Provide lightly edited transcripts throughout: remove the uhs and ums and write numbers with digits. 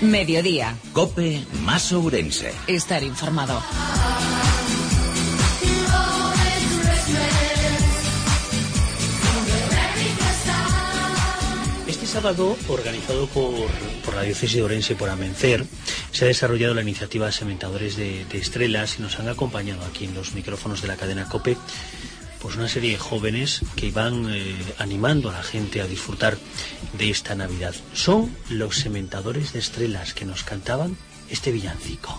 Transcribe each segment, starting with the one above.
Mediodía. COPE más Ourense. Estar informado. Este sábado, organizado por la Diócesis de Ourense, por Amencer, se ha desarrollado la iniciativa Sementadores de Estrelas y nos han acompañado aquí en los micrófonos de la cadena COPE pues una serie de jóvenes que iban animando a la gente a disfrutar de esta Navidad. Son los Sementadores de Estrelas que nos cantaban este villancico.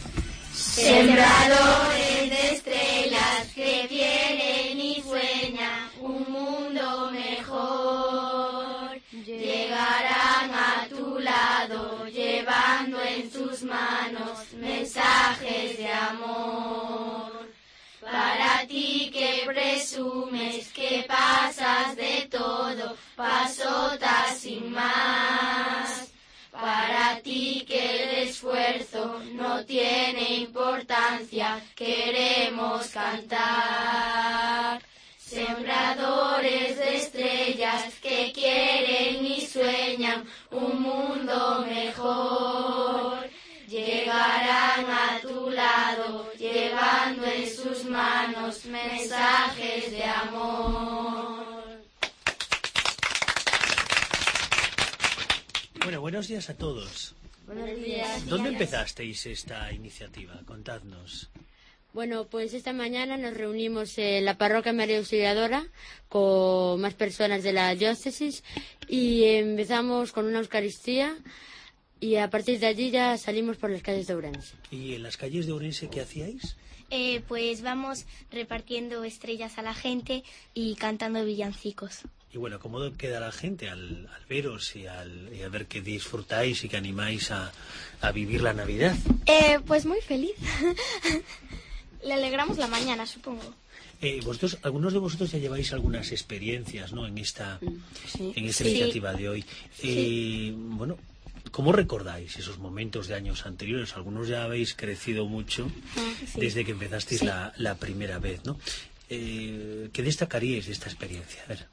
Sembradores de estrellas que vienen y sueñan un mundo mejor, llegarán a tu lado llevando en sus manos mensajes de amor. Para ti que presumes que pasas de todo, pasotas sin más. Para ti que el esfuerzo no tiene importancia, queremos cantar. Sembradores de estrellas que quieren y sueñan un mundo mejor. Llegarán a tu lado, llevando en sus manos mensajes de amor. Bueno, buenos días a todos. Buenos días. ¿Dónde empezasteis esta iniciativa? Contadnos. Bueno, pues esta mañana nos reunimos en la parroquia María Auxiliadora con más personas de la diócesis y empezamos con una Eucaristía y a partir de allí ya salimos por las calles de Ourense. ¿Y en las calles de Ourense qué hacíais? Pues vamos repartiendo estrellas a la gente y cantando villancicos. Y bueno, ¿cómo queda la gente al veros y al ver que disfrutáis y que animáis a vivir la Navidad? Pues muy feliz. Le alegramos la mañana, supongo. Algunos de vosotros ya lleváis algunas experiencias, ¿no? En esta iniciativa de hoy. Bueno, ¿cómo recordáis esos momentos de años anteriores? Algunos ya habéis crecido mucho desde que empezasteis la primera vez, ¿no? ¿Qué destacaríais de esta experiencia? A ver.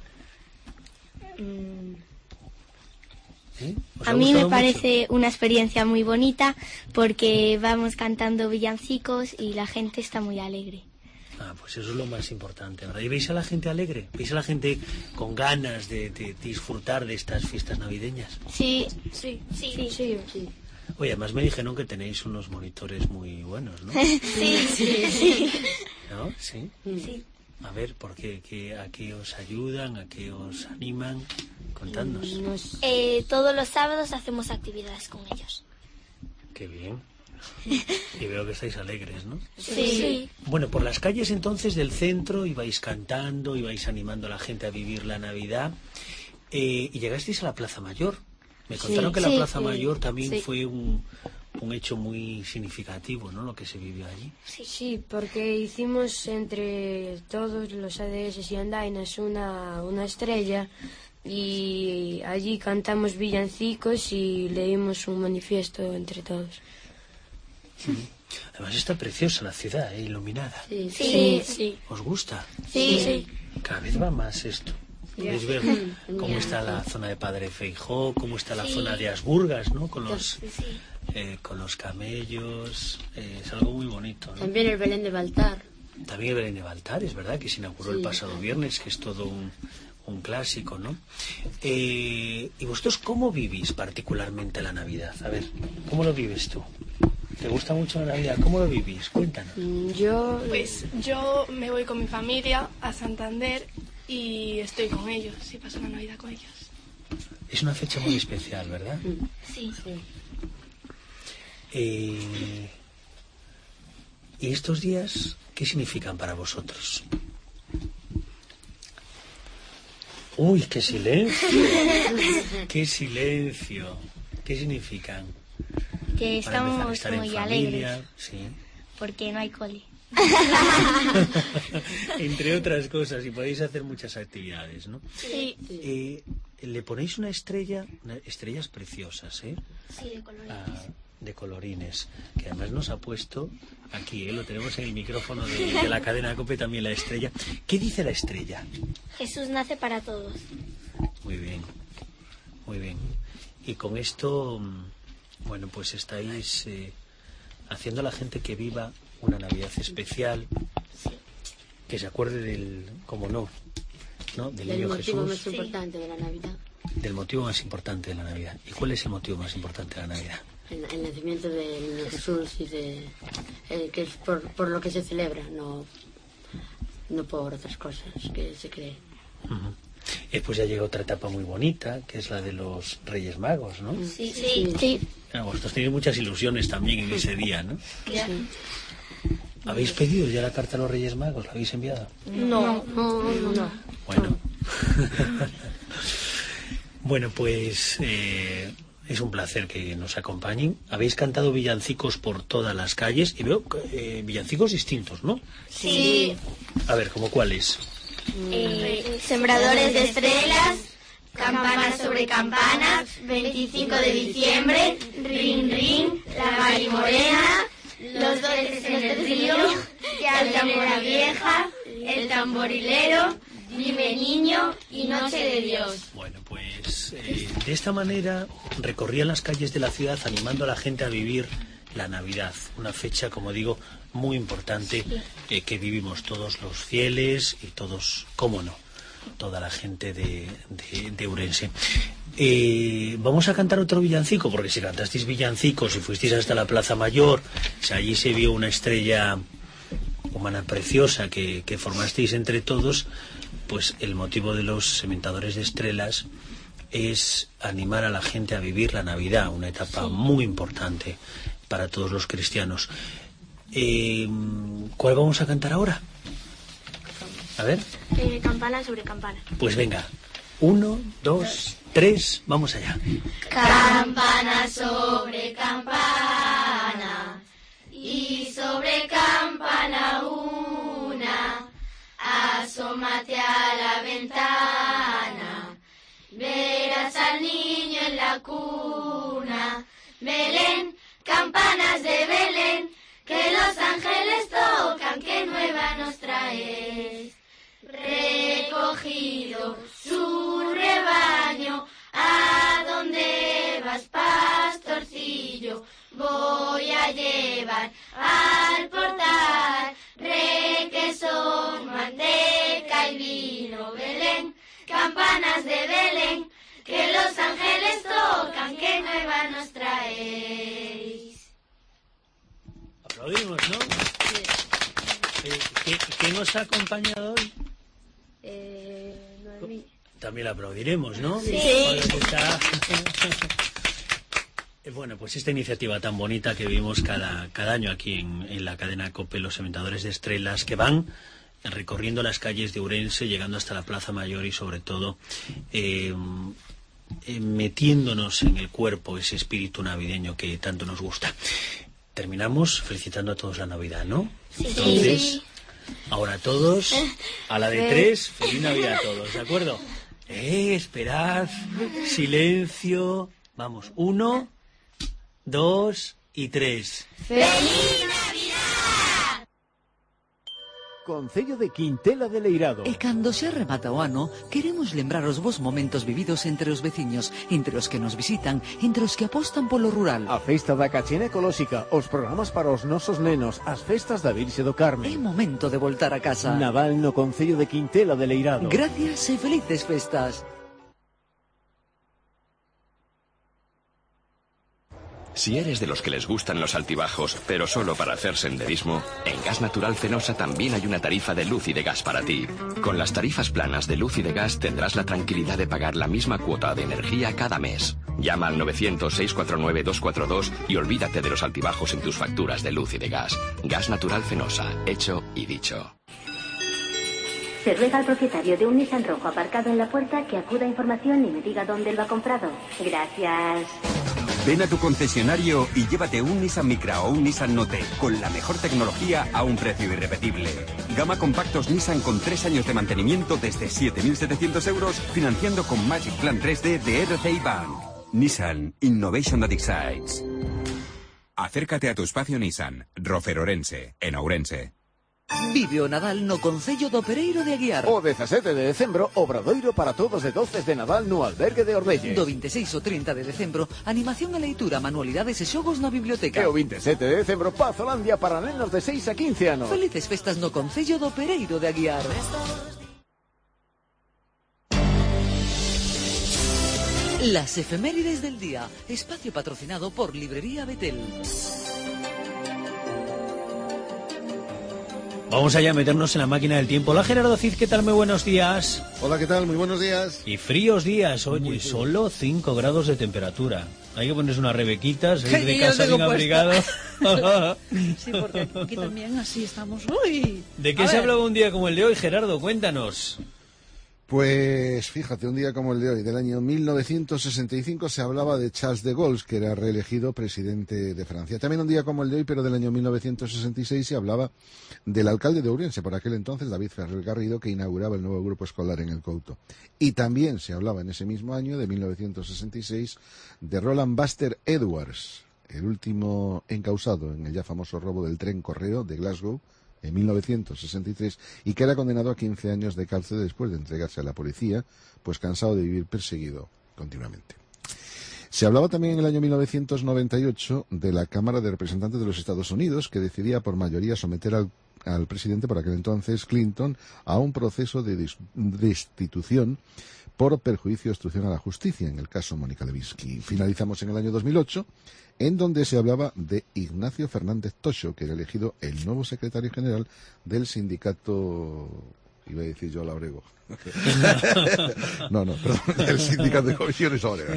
A mí me parece una experiencia muy bonita porque vamos cantando villancicos y la gente está muy alegre. Pues eso es lo más importante, ¿verdad? ¿Y veis a la gente alegre? ¿Veis a la gente con ganas de disfrutar de estas fiestas navideñas? Sí. Oye, además me dijeron que tenéis unos monitores muy buenos, ¿no? Sí. ¿No? ¿Sí? Sí. A ver, ¿por qué? ¿A qué os ayudan? ¿A qué os animan? Contadnos. Todos los sábados hacemos actividades con ellos. Qué bien. Y veo que estáis alegres, ¿no? Sí. Bueno, por las calles entonces del centro ibais cantando, ibais animando a la gente a vivir la Navidad y llegasteis a la Plaza Mayor. Me contaron que la Plaza Mayor también fue un hecho muy significativo, ¿no? Lo que se vivió allí. Sí, porque hicimos entre todos los ADS y andainas una estrella y allí cantamos villancicos y leímos un manifiesto entre todos. Además está preciosa la ciudad, iluminada. Sí. ¿Os gusta? Sí. Cada vez va más esto. Podéis ver cómo está la zona de Padre Feijó, cómo está la zona de Asburgas, ¿no? Con los camellos. Es algo muy bonito, ¿no? También el Belén de Baltar. También el Belén de Baltar, es verdad, que se inauguró el pasado viernes, que es todo un clásico, ¿no? ¿Y vosotros cómo vivís particularmente la Navidad? A ver, ¿cómo lo vives tú? ¿Te gusta mucho la Navidad? ¿Cómo lo vivís? Cuéntanos. Yo me voy con mi familia a Santander y estoy con ellos y paso la Navidad con ellos. Es una fecha muy especial, ¿verdad? Sí. ¿Y estos días qué significan para vosotros? ¡Uy, qué silencio! ¡Qué silencio! ¿Qué significan? Que estamos estar muy en familia, alegres. sí. Porque no hay cole. Entre otras cosas, y podéis hacer muchas actividades, ¿no? Sí. Le ponéis una estrella, estrellas preciosas, ¿eh? Sí, de colorines. De colorines, que además nos ha puesto aquí, lo tenemos en el micrófono de la cadena COPE también la estrella. ¿Qué dice la estrella? Jesús nace para todos. Muy bien. Y con esto Bueno, pues estáis haciendo a la gente que viva una Navidad especial, que se acuerde del, como no, del niño Jesús. Del motivo más importante de la Navidad. Del motivo más importante de la Navidad. ¿Y cuál es el motivo más importante de la Navidad? El nacimiento del niño Jesús y que es por lo que se celebra, no por otras cosas que se cree. Uh-huh. Después ya llega otra etapa muy bonita, que es la de los Reyes Magos, ¿no? Sí. Vosotros tenéis muchas ilusiones también en ese día, ¿no? Sí. ¿Habéis pedido ya la carta a los Reyes Magos? ¿La habéis enviado? No. Bueno. Bueno, pues es un placer que nos acompañen. Habéis cantado villancicos por todas las calles y veo villancicos distintos, ¿no? Sí. A ver, ¿cómo cuáles? Sembradores de estrellas, campanas sobre campanas, 25 de diciembre, ring ring, la marimorena, los doces en el río, la tambora vieja, el tamborilero, dime niño y noche de Dios. Bueno, pues de esta manera recorrían las calles de la ciudad animando a la gente a vivir la Navidad, una fecha, como digo, muy importante que vivimos todos los fieles y todos, cómo no, toda la gente de Ourense. Vamos a cantar otro villancico, porque si cantasteis villancicos y fuisteis hasta la Plaza Mayor, si allí se vio una estrella humana preciosa que formasteis entre todos, pues el motivo de los sementadores de estrellas es animar a la gente a vivir la Navidad, una etapa muy importante para todos los cristianos. ¿Cuál vamos a cantar ahora? A ver. Campana sobre campana. Pues venga, 1, 2, 3, vamos allá. Campana sobre campana y sobre campana una, asómate a la ventana, verás al niño en la cuna. Belén, campanas de Belén, que los ángeles tocan, que nueva nos traes. Recogido su rebaño, ¿a dónde vas, pastorcillo? Voy a llevar al portal requesón, manteca y vino. Belén, campanas de Belén, que los ángeles tocan, que nueva nos traéis. Aplaudimos, ¿no? ¿Qué nos ha acompañado hoy? También la aplaudiremos, ¿no? Sí. Bueno, pues esta iniciativa tan bonita que vivimos cada año aquí en la cadena COPE, los sementadores de estrellas, que van recorriendo las calles de Ourense, llegando hasta la Plaza Mayor y sobre todo metiéndonos en el cuerpo ese espíritu navideño que tanto nos gusta. Terminamos felicitando a todos la Navidad, ¿no? Sí. Entonces, ahora todos, a la de 3, feliz Navidad a todos, ¿de acuerdo? Esperad, silencio, vamos, 1, 2 y 3. ¡Feliz Navidad! Concello de Quintela de Leirado. E cando se remata o ano, queremos lembrar os bons momentos vividos entre os veciños, entre os que nos visitan, entre os que apostan polo rural. A festa da cachena ecolóxica, os programas para os nosos nenos, as festas da Virxe do É Carmen. momento de voltar a casa. Naval no Concello de Quintela de Leirado. Gracias e felices festas. Si eres de los que les gustan los altibajos, pero solo para hacer senderismo, en Gas Natural Fenosa también hay una tarifa de luz y de gas para ti. Con las tarifas planas de luz y de gas tendrás la tranquilidad de pagar la misma cuota de energía cada mes. Llama al 900-649-242 y olvídate de los altibajos en tus facturas de luz y de gas. Gas Natural Fenosa, hecho y dicho. Se ruega al propietario de un Nissan rojo aparcado en la puerta que acuda a información y me diga dónde lo ha comprado. Gracias. Ven a tu concesionario y llévate un Nissan Micra o un Nissan Note con la mejor tecnología a un precio irrepetible. Gama compactos Nissan con 3 años de mantenimiento desde 7.700 euros, financiando con Magic Plan 3D de RCI Bank. Nissan Innovation that excites. Acércate a tu espacio Nissan, Rofer Ourense, en Ourense. Vive o Nadal no Concello do Pereiro de Aguiar. O 17 de decembro, obradoiro para todos de doces de Nadal no albergue de Ordelle. Do 26 ao 30 de decembro, animación e leitura, manualidades e xogos na biblioteca. E o 27 de decembro, Pazolandia para nenos de 6 a 15 anos. Felices festas no Concello do Pereiro de Aguiar. Las efemérides del día, espacio patrocinado por Librería Betel. Vamos allá a meternos en la máquina del tiempo. Hola Gerardo Cid, ¿qué tal? Muy buenos días. Hola, ¿qué tal? Muy buenos días. Y fríos días, oye, solo 5 grados de temperatura. Hay que ponerse unas rebequitas, salir de casa bien abrigado. Sí, porque aquí también así estamos. ¡Uy! ¿De qué se hablaba un día como el de hoy, Gerardo? Cuéntanos. Pues fíjate, un día como el de hoy, del año 1965, se hablaba de Charles de Gaulle, que era reelegido presidente de Francia. También un día como el de hoy, pero del año 1966, se hablaba del alcalde de Ourense, por aquel entonces, David Ferrer Garrido, que inauguraba el nuevo grupo escolar en el Couto. Y también se hablaba en ese mismo año, de 1966, de Roland Buster Edwards, el último encausado en el ya famoso robo del tren Correo de Glasgow, en 1963, y que era condenado a 15 años de cárcel después de entregarse a la policía, pues cansado de vivir perseguido continuamente. Se hablaba también en el año 1998 de la Cámara de Representantes de los Estados Unidos, que decidía por mayoría someter al presidente, por aquel entonces Clinton, a un proceso de destitución por perjuicio de obstrucción a la justicia, en el caso Mónica Lewinsky. Finalizamos en el año 2008, en donde se hablaba de Ignacio Fernández Toxo, que era elegido el nuevo secretario general del sindicato, iba a decir yo Labrego. No, perdón, del sindicato de comisiones obreras.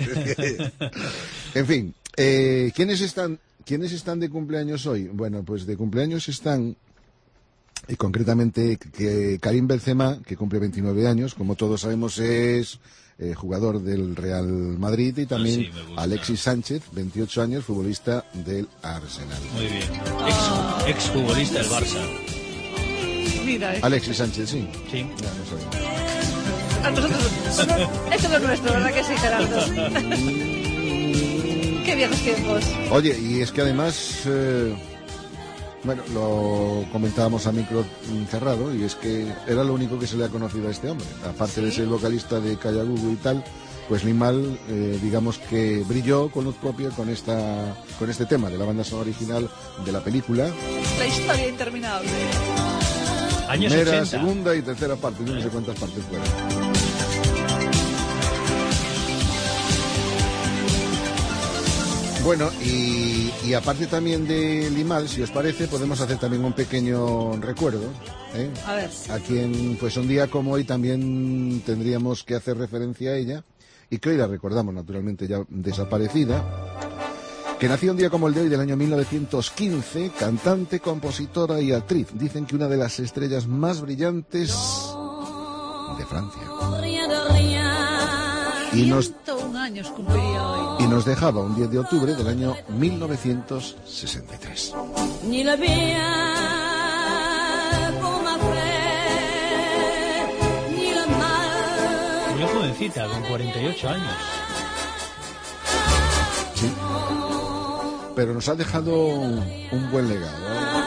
En fin, ¿quiénes están de cumpleaños hoy? Bueno, pues de cumpleaños están... Y concretamente que Karim Benzema, que cumple 29 años, como todos sabemos es jugador del Real Madrid, y también Alexis Sánchez, 28 años, futbolista del Arsenal. Muy bien, ex-futbolista del Barça. Mira, Alexis Sánchez, sí. Sí. Ya, no sabía. A nosotros, esto no es nuestro, ¿verdad que sí, Gerardo? Qué viejos tiempos. Oye, y es que además... Bueno, lo comentábamos a micro cerrado, y es que era lo único que se le ha conocido a este hombre. Aparte de ser vocalista de Callagugu y tal, pues Limal, digamos que brilló con luz propia con este tema de la banda sonora original de la película. La historia interminable. Años Primera, 80. segunda y tercera parte, yo no sé cuántas partes fueron. Bueno, y aparte también de Limal, si os parece, podemos hacer también un pequeño recuerdo, ¿eh? A ver. A quien, pues un día como hoy también tendríamos que hacer referencia a ella, y que hoy la recordamos naturalmente ya desaparecida, que nació un día como el de hoy del año 1915, cantante, compositora y actriz. Dicen que una de las estrellas más brillantes de Francia. Y nos 101 años cumpliría hoy. Y nos dejaba un 10 de octubre del año 1963. Muy jovencita, con 48 años. Sí. Pero nos ha dejado un buen legado, ¿eh?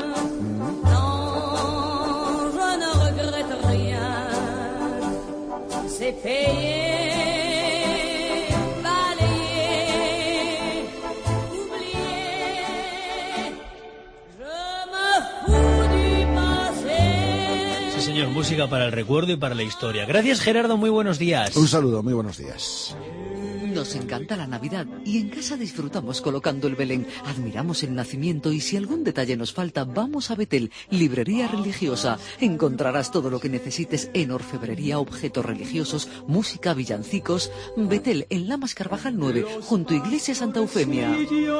Señor, música para el recuerdo y para la historia. Gracias, Gerardo, muy buenos días. Un saludo, muy buenos días. Nos encanta la Navidad y en casa disfrutamos colocando el Belén. Admiramos el nacimiento y si algún detalle nos falta, vamos a Betel, librería religiosa. Encontrarás todo lo que necesites en orfebrería, objetos religiosos, música, villancicos. Betel, en Lamas Carvajal 9, junto a Iglesia Santa Eufemia.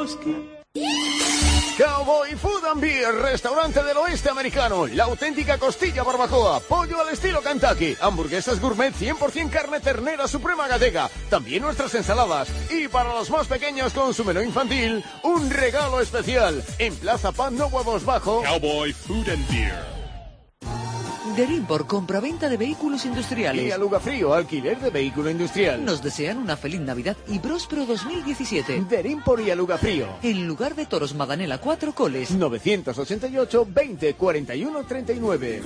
Cowboy Food and Beer, restaurante del oeste americano. La auténtica costilla barbacoa, pollo al estilo Kentucky, hamburguesas gourmet 100% carne ternera suprema gallega, también nuestras ensaladas. Y para los más pequeños con su menú infantil, un regalo especial. En Plaza Pan No Huevos Bajo, Cowboy Food and Beer. Derimpor, compra-venta de vehículos industriales. Y Alugafrío, alquiler de vehículo industrial. Nos desean una feliz Navidad y próspero 2017. Derimpor y Alugafrío. En lugar de Toros Madanela 4 Coles. 988 20 41 39.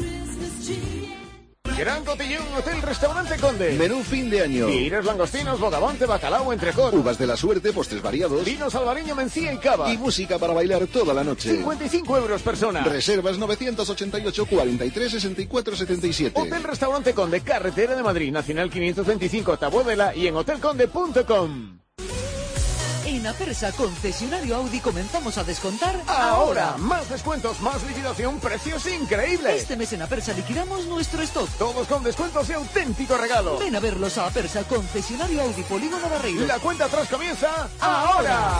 Gran Cotillón Hotel Restaurante Conde. Menú fin de año. Tiras, langostinos, bogavante, bacalao, entrecot. Uvas de la suerte, postres variados. Vinos albareño, mencía y cava. Y música para bailar toda la noche. 55 euros persona. Reservas 988 43 64 77. Hotel Restaurante Conde, carretera de Madrid, Nacional 525, Taboadela y en hotelconde.com. En Apersa, concesionario Audi, comenzamos a descontar ahora. Más descuentos, más liquidación, precios increíbles. Este mes en Apersa liquidamos nuestro stock. Todos con descuentos de auténtico regalo. Ven a verlos a Apersa, concesionario Audi, Polígono Barreiro. La cuenta atrás comienza ahora.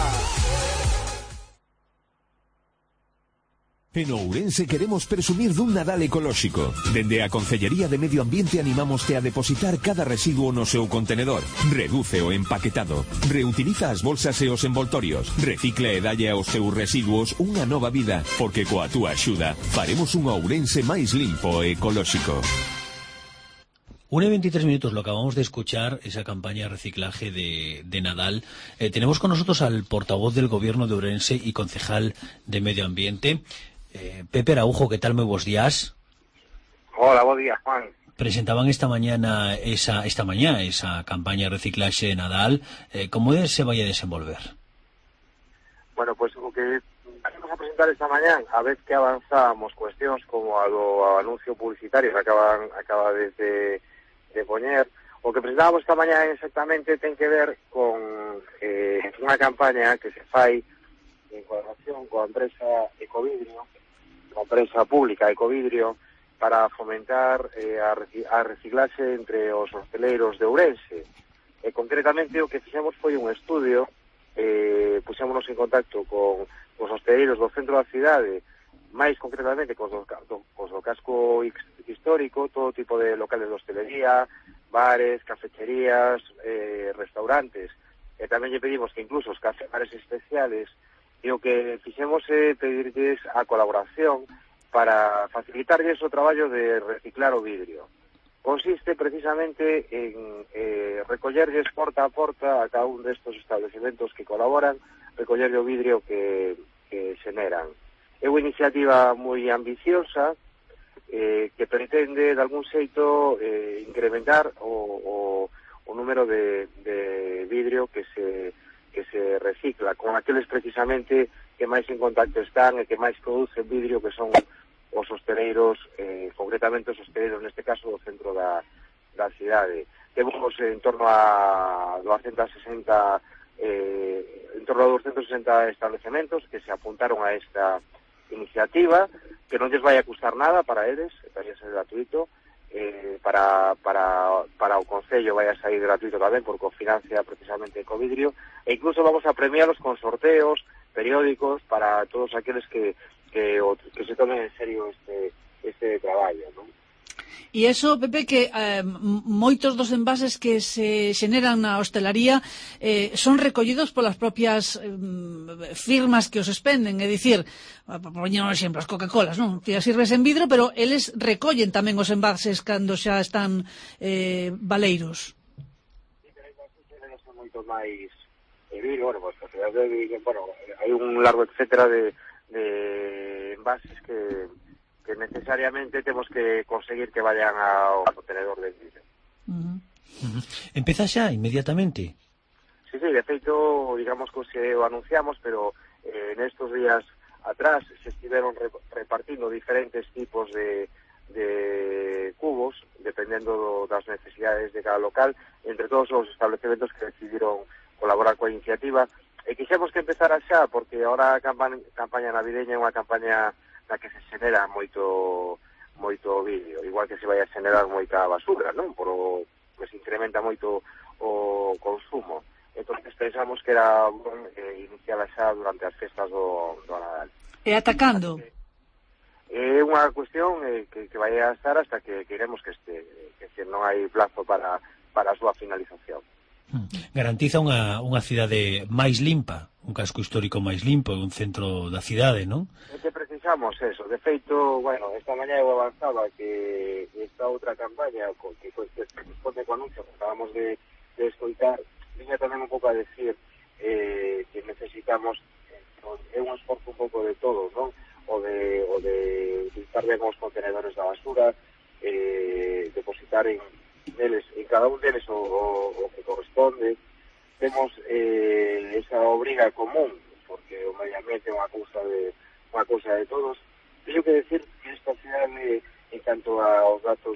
En Ourense queremos presumir dun Nadal ecolóxico. Dende a Concellería de Medio Ambiente animámoste a depositar cada residuo no seu contenedor. Reduce o empaquetado. Reutiliza as bolsas e os envoltorios. Recicla e dalle aos seus residuos unha nova vida, porque coa túa axuda faremos un Ourense máis limpo e ecolóxico. 1:23 lo acabamos de escuchar, esa campaña de reciclaje de Nadal. Tenemos con nosotros al portavoz del Gobierno de Ourense y concejal de Medio Ambiente, Pepe Araujo. ¿Qué tal? Muy buenos días. Hola, buen día, Juan. Presentaban esta mañana esa campaña de reciclaje de Nadal. ¿Cómo se vaya a desenvolver? Bueno, pues o que vamos a presentar esta mañana, a vez que avanzamos cuestións como a do anuncio publicitario que acaba de poñer, o que presentábamos esta mañana exactamente ten que ver con unha campaña que se fai en colaboración coa empresa Ecovidrio, a empresa pública Ecovidrio, para fomentar a reciclaxe entre os hosteleiros de Ourense. Concretamente o que fixemos foi un estudio, puxémonos en contacto con os hosteleiros do centro da cidade, máis concretamente cos do casco histórico, todo tipo de locales de hostelería, bares, cafeterías, restaurantes, e tamén lle pedimos que incluso os bares especiales. E o que fixemos é pedirles a colaboración para facilitarlles o traballo de reciclar o vidrio. Consiste precisamente en recollerlles porta a porta a cada un destes establecementos que colaboran, recollerlle o vidrio que xeneran. É unha iniciativa moi ambiciosa que pretende, de algún xeito, incrementar o número de vidrio que se recicla, con aqueles precisamente que máis en contacto están e que máis producen vidrio, que son os hosteleiros, concretamente os hosteleiros neste caso do centro da cidade. Temos en torno a 260 establecementos que se apuntaron a esta iniciativa, que non lles vai a custar nada para eles, vai a ser gratuito, para o Concello vai a sair gratuito tamén, porque o financia precisamente Ecovidrio, e incluso vamos a premialos con sorteos periódicos para todos aqueles que se tomen en serio este traballo, non? E iso, Pepe, que moitos dos envases que se xeneran na hostelaría son recollidos polas propias firmas que os expenden, é dicir, poñer un exemplo, as Coca-Colas, non? Ti as sirves en vidro, pero eles recollen tamén os envases cando xa están valeiros. Sí, pero hai son moito máis vidro, hai un largo etcétera de envases que necesariamente temos que conseguir que vayan ao contenedor de vidro. Empeza xa inmediatamente? Sí, de feito, digamos que se o anunciamos, pero en estos días atrás se estiveron repartindo diferentes tipos de cubos, dependendo das necesidades de cada local, entre todos os estabelecementos que decidiron colaborar coa iniciativa. E quixemos que empezara xa, porque ahora a campaña navideña é unha campaña na que se xenera moito vidrio, igual que se vai a xenerar moita basura, non? Pois incrementa moito o consumo. Entón, pensamos que era bon iniciar xa durante as festas do Nadal. E atacando? É unha cuestión que vai a estar hasta que queremos que non hai plazo para a súa finalización. Garantiza unha cidade máis limpa, un casco histórico máis limpo, un centro da cidade, non? É que avanzamos eso. De feito, bueno, esta mañá eu avanzaba que esta outra campaña que responde co anuncio que acabamos de escoitar, viña tamén un pouco a decir que necesitamos é un esforzo un pouco de todos, non? O de utilizar ben os contenedores da basura, depositar en cada un deles o que corresponde. Temos esa obriga común, porque o medio ambiente é unha cousa de todos. Teño que decir que esta cidade, en canto aos datos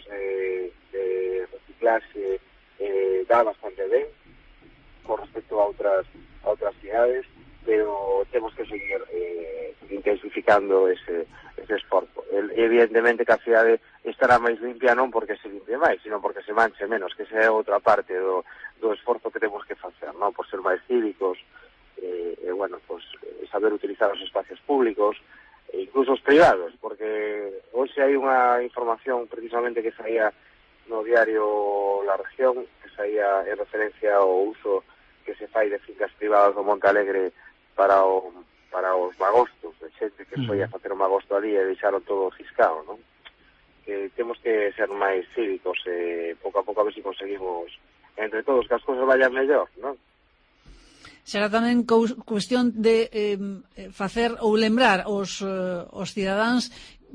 de reciclaxe, dá bastante ben con respecto a outras cidades, pero temos que seguir intensificando ese esforzo. Evidentemente que a cidade estará máis limpia non porque se limpie máis, sino porque se manche menos, que esa é outra parte do esforzo que temos que facer, non? Por ser máis cívicos, bueno, pues, saber utilizar os espacios públicos, incluso os privados, porque hoxe hai unha información precisamente que saía no diario La Región, que saía en referencia ao uso que se fai de fincas privadas do Monte Alegre para os magostos, de xente que foi a facer un magosto ali e deixaron todo ciscado, non? Que temos que ser máis cívicos pouco a pouco a ver se conseguimos entre todos que as cousas vayan mellor, non? Será tamén cuestión de facer ou lembrar os cidadáns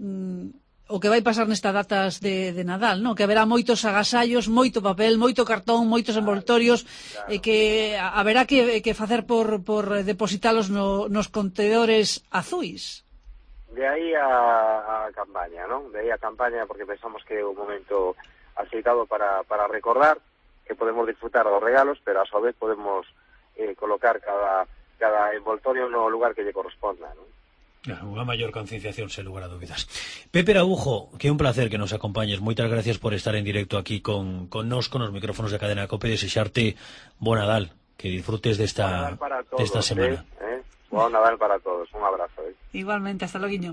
o que vai pasar nestas datas de Nadal, non? Que haberá moitos agasallos, moito papel, moito cartón, moitos envoltorios, e que haberá que facer por depositalos nos contenedores azuis. De aí a campaña, non? De aí a campaña, porque pensamos que é un momento aceitado para recordar que podemos disfrutar dos regalos, pero a súa vez podemos colocar cada envoltorio no lugar que lle corresponda, non? Claro, unha maior concienciación, sen lugar a dúbidas. Pepe Araujo, que é un placer que nos acompañes. Moitas gracias por estar en directo aquí con nos micrófonos de Cadena COPE. Desexarte bon Nadal, que disfrutes desta semana. Bon Nadal para todos, un abrazo. Igualmente, hasta luego.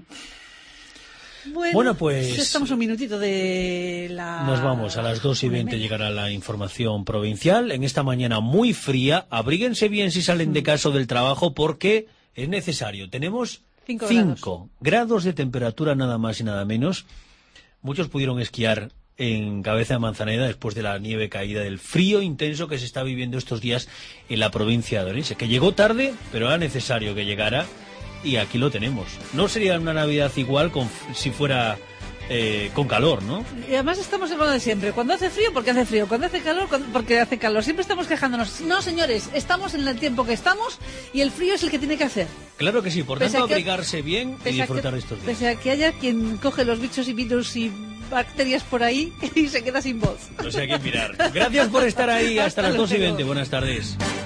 Bueno, pues estamos un minutito de la... Nos vamos, a las 2:20 llegará la información provincial. En esta mañana muy fría, abríguense bien si salen de casa o del trabajo porque es necesario. Tenemos 5 grados de temperatura, nada más y nada menos. Muchos pudieron esquiar en Cabeza de Manzaneda después de la nieve caída, del frío intenso que se está viviendo estos días en la provincia de Orense, que llegó tarde, pero era necesario que llegara, y aquí lo tenemos. No sería una Navidad igual si fuera con calor, ¿no? Y además estamos en lo de siempre. Cuando hace frío, porque hace frío. Cuando hace calor, porque hace calor. Siempre estamos quejándonos. No, señores, estamos en el tiempo que estamos y el frío es el que tiene que hacer. Claro que sí, por tanto abrigarse bien y disfrutar de estos días. Pese a que haya quien coge los bichos y virus y bacterias por ahí y se queda sin voz. No sé a quién mirar. Gracias por estar ahí. Hasta las 2:20. Buenas tardes.